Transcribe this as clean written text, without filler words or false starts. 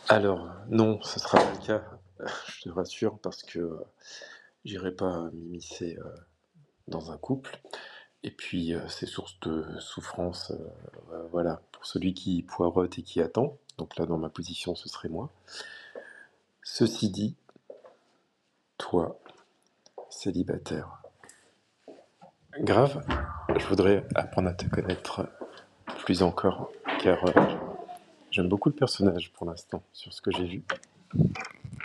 Alors, non, ce sera pas le cas, je te rassure, parce que, j'irai pas m'immiscer, dans un couple et puis, c'est source de souffrance, voilà, pour celui qui poireaute et qui attend. Donc là, dans ma position, ce serait moi. Ceci dit, toi, célibataire, grave, je voudrais apprendre à te connaître plus encore, car, j'aime beaucoup le personnage pour l'instant, sur ce que j'ai vu.